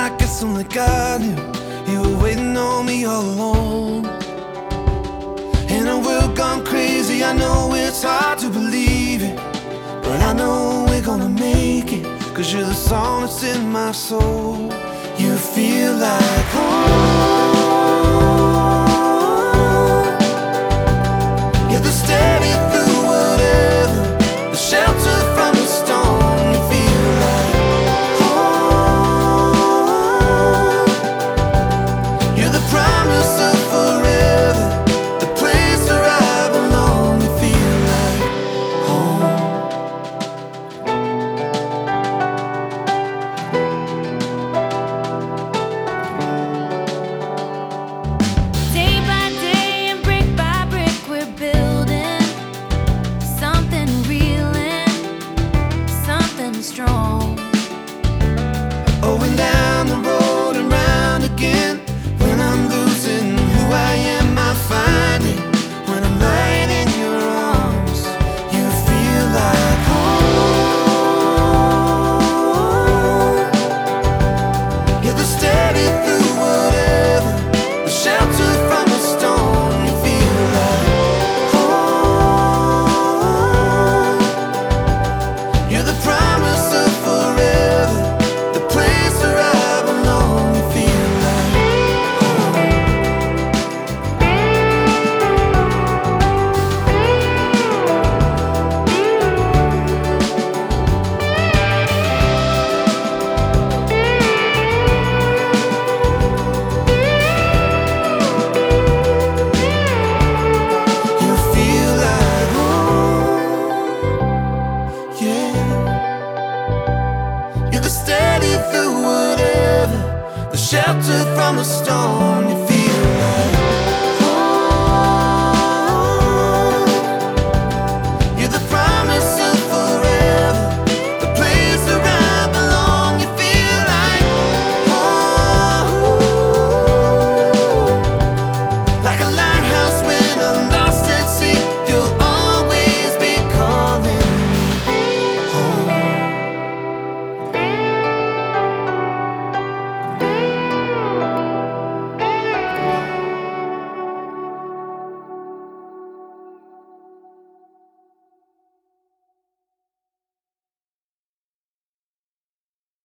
I guess only God knew you were waiting on me all along. In a world gone crazy, I know it's hard to believe it, but I know we're gonna make it, 'cause you're the song that's in my soul. You feel like home. You're the steady through whatever, the shelter from the storm. You feel like home. You're the promise of forever, the place where I belong. You feel like home. Day by day and brick by brick, we're building something real and something strong. Oh, and down the road and round again. When I'm losing who I am, I find it. When I'm lying in your arms, you feel like home. You're the steady through whatever, the shelter from the storm. You feel like home. You're the promise of forever, the place where I belong. You feel like home. You feel like home. Yeah. You're the steady through whatever, the shelter from the storm. You